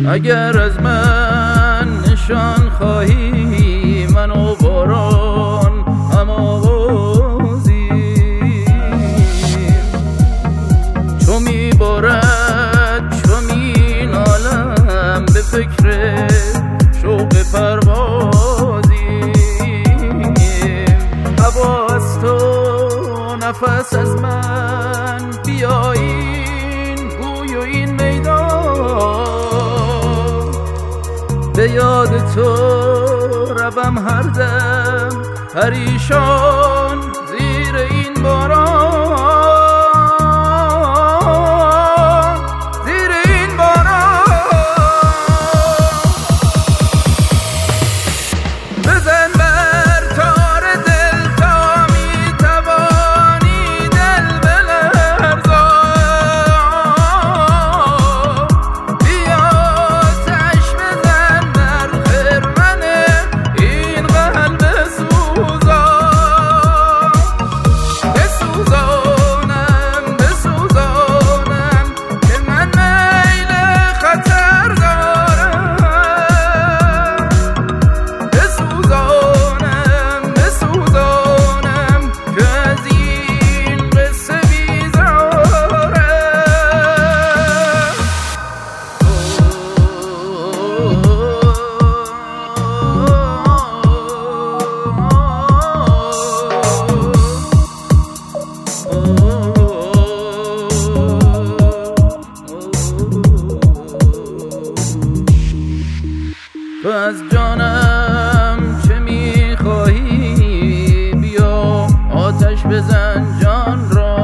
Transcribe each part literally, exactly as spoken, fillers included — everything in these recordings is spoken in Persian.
اگر از من نشان خواهی من و باران هم آوازیم، چو می بارد چو می نالم به فکر شوق پروازیم. هوا از تو نفس از من بیا این گوی و این میدان، به یاد تو روم هر دم پریشان زیر این باران، زیر این باران. بزن بر تار دل تا می توانی دل بلرزان، بیا آتش بزن بر خرمن این قلب سوزان، بسوزانم بسوزانم که من میل خطر دارم، بسوزانم بسوزانم که از این قصه بیزارم. تو از جانم چه میخواهی؟ بیا آتش بزن جان را،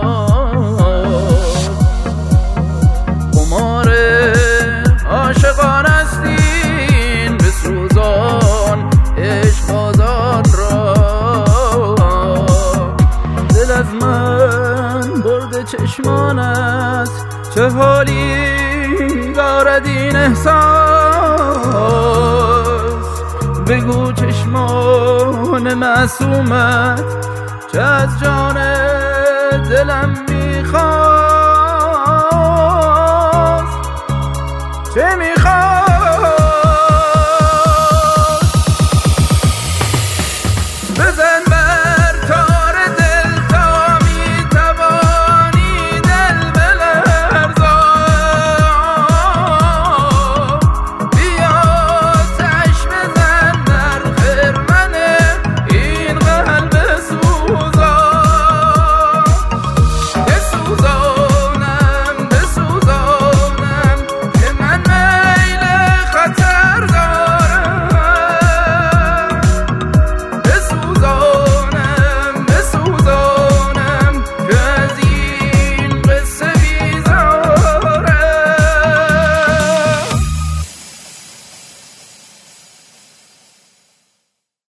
قمار عاشقان است این، بسوزان عشق بازان را. دل از من برد چشمان است، چه حالی دارد این احساس؟ بگو چشمان معصومت چه از جان دلم میخواست، چه میخواست؟